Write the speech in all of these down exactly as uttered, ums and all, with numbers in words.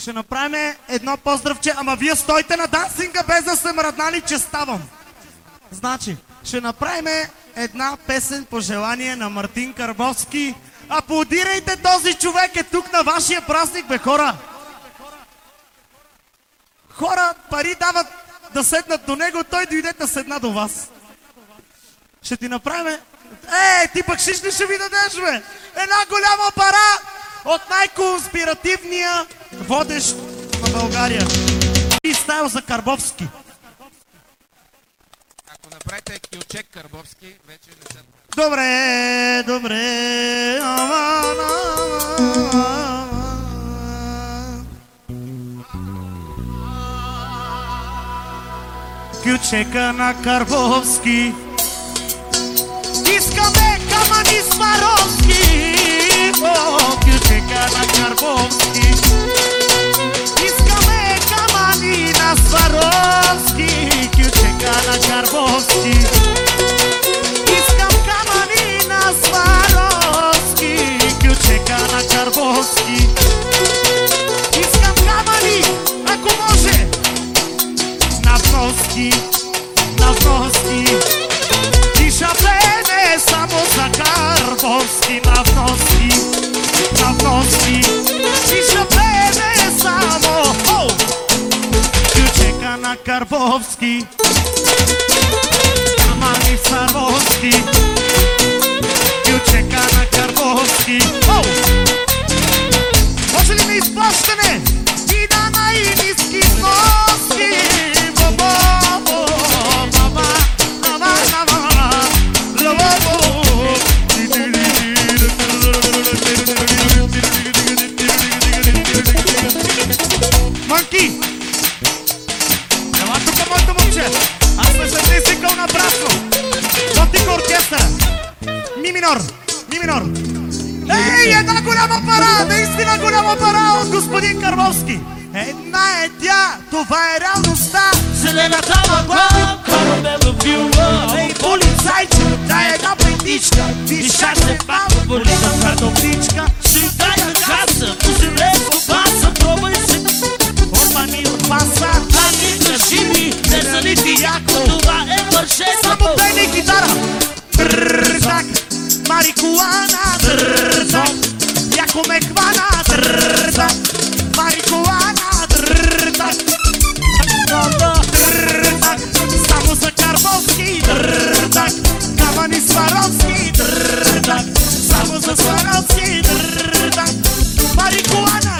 Ще направим едно поздравче, ама вие стойте на дансинга без да се мръднали, че ставам. Значи, ще направим една песен по желание на Мартин Карбовски. Аплодирайте, този човек е тук на вашия празник, бе, хора! Хора пари дават да седнат до него, той дойде да седна до вас. Ще ти направим... Е, ти пък шиш ли ще ви дадеш, бе? Една голяма пара от най-конспиративния водещ на България. И стайл за Карбовски. Ако направите килчек Карбовски, вече не се... Добре, добре. Ама, ама. Кючека на Карбовски. Искаме камъни Сваровски. О, кючека на Карбовски. Искаме камъни на Сваровски. Кючека на Карбовски. Искам камъни на Сваровски. Кючека на Карбовски. Искам камъни, ако може, на вноски, на вноски. Ти шаплене само за Карбовски, на вноски, на вноски. Ти шаплене само, о! Кючека на Карбовски. Камъни Сваровски. Кючека на Карбовски. О! Може ли на изплащане и на най-ниски вноски? Манки! Ела тук, моето момче! Аз не съм ти свикал на брасно! Готика оркестъра! Ми минор! Ми минор! Ей, една голяма пара! Наистина голяма пара от господин Карбовски! Една е тя! Това е реалността! Зелената мъгла, караме в вила. Ей, полицайче! Дай една петичка! Виша се пава, болина картофичка! Ще дай на каса, позелеско паса, пробай се. Орбани от паса! Ами, кажи ми, не залити яко, това е вършето. Само дай ми гитара! Трррррзак! Марикуана! Трррррзак! Яко ме хвана! Трррррзак! Марикуана! Трррррзак! Трррррзак! Само за Карбовски! Трррррзак! Камъни Сваровски! Трррррзак! Само за Сваровски! Трррррзак! Марикуана!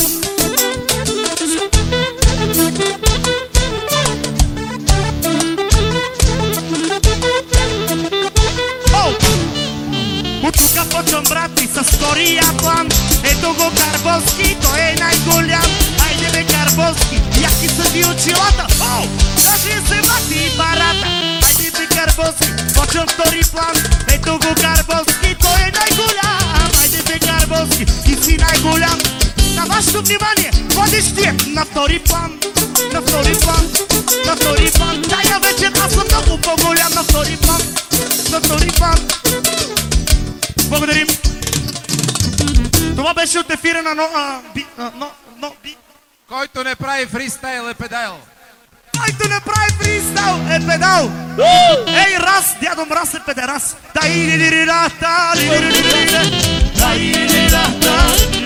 От тука почвам, брати, с втория план. Ето го Карбовски, той е най-голям. Айде бе, Карбовски, яки са ви очилата. О, даже се мати парата. Айде бе, Карбовски, почвам втори план. Ето го Карбовски, той е най-голям. Айде бе, Карбовски, ти си най-голям. На вашето внимание, водещия на втори план. На втори план, на втори план. Тая вечер аз съм много по-голям. На втори план, на втори план. Благодарим. Това беше от ефира на но... А, би, а, но, но, би. Който не прави фристайл е педал. Който не прави фристайл е педал. Ей, раз, дядо Мраз е педерас. Тай-ди-ди-ди-да-та, ди-ди-ди-ди-ди-да. Тай-ди-ди-ди-да-та.